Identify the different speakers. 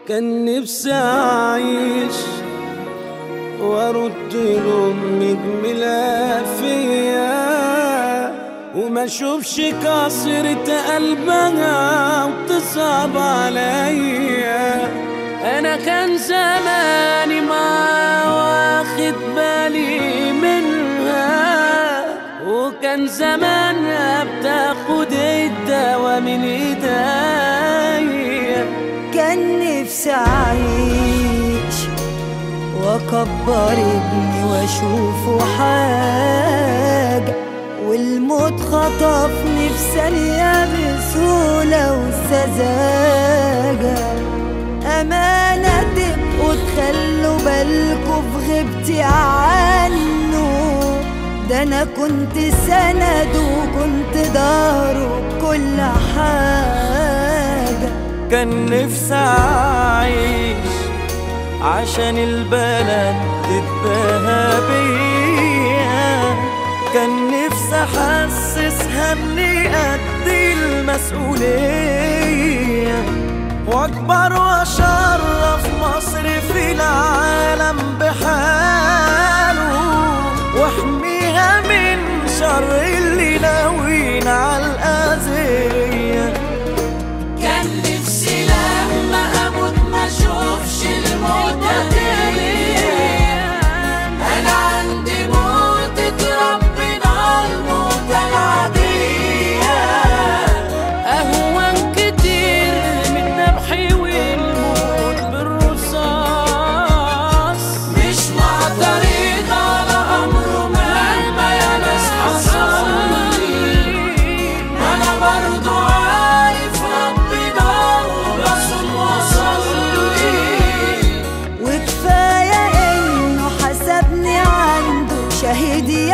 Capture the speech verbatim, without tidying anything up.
Speaker 1: كان نفسي أعيش وأرد لأمي جميلة فيا وما أشوفش كسرة قلبها وتصعب عليا. أنا كان زماني ما واخد بالي منها وكان زمانها بتاخد الدوا من ايديا.
Speaker 2: كان نفسي أعيش وأكبر ابني وأشوفه حاجة والموت خطفني في ثانية بسهولة وسذاجة. أمانة تبقوا تخلوا بالكوا في غيبتي عنه، ده أنا كنت سند وكنت ضهره بكل حاجة.
Speaker 1: كان نفسي أعيش عشان البلد تتباهى بيا، كان نفسي أحسسها إني قد المسؤولية وأكبر وأشرف مصر في العالم بحاله وأحميها من شر اللي ناويين على الأذية.
Speaker 3: كان نفسي لما أموت ما أشوفش الموت دي، أنا عندي موتة ربنا الموتة العادية.
Speaker 1: أهون كتير من نبحي والموت بالرصاص،
Speaker 3: مش معترض على أمره مهما يا ناس حصلي، أنا برضو عارف ربنا وبصوم وأصلي.
Speaker 2: وكفاية إنه حسبني عنده شهيد